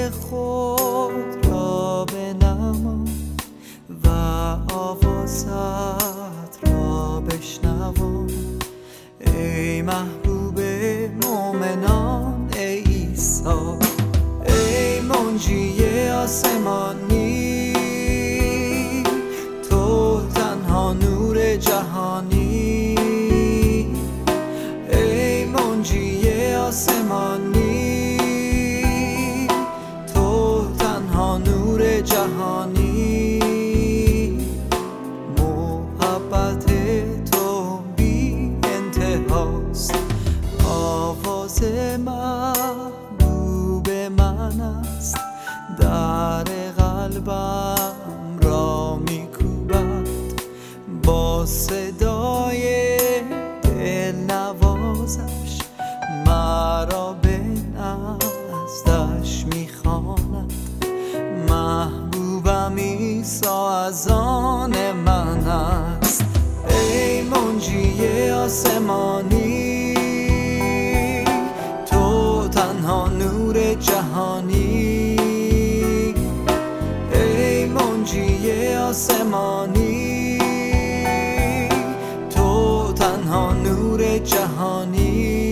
خود را بنما و آوازت را بشنوم. ای محبوب مومنان، ای عیسی، ای منجی آسمانی، تو تنها نور جهانی. ای منجی آسمانی، تو تنها نور جهانی. محبت تو بی انتهاست، آواز محبوب من است، در قلبم را میکوبد با صدای دلنوازش، مرا به نزدش میخواند. محبوبم عیسی از آن من است. ای منجی آسمانی، تو تنها نور جهانی. ای منجی آسمانی، تو تنها نور جهانی.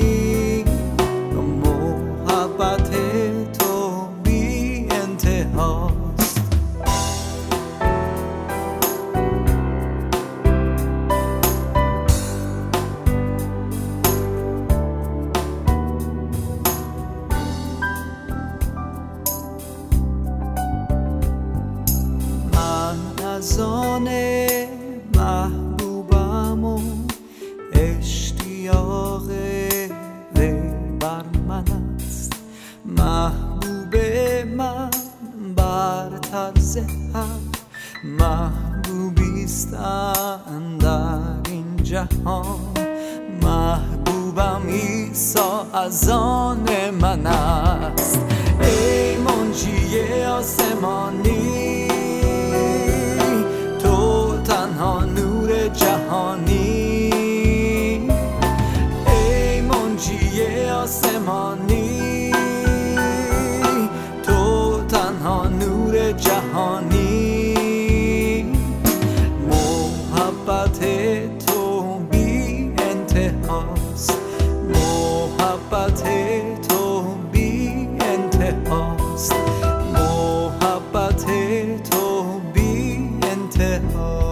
محبت تو بی انتهاست. من از آن محبوبم و اشتیاق وی بر من است. محبوب من برتر ز هر محبوبیست اندر این جهان. محبوبم عیسی از آن من است. ای منجی آسمانی، تو تنها نور جهانی. ای منجی آسمانی، تو تنها نور جهانی. محبت تو بی انتهاست، محبت تو بی انتهاست، محبت تو بی انتهاست.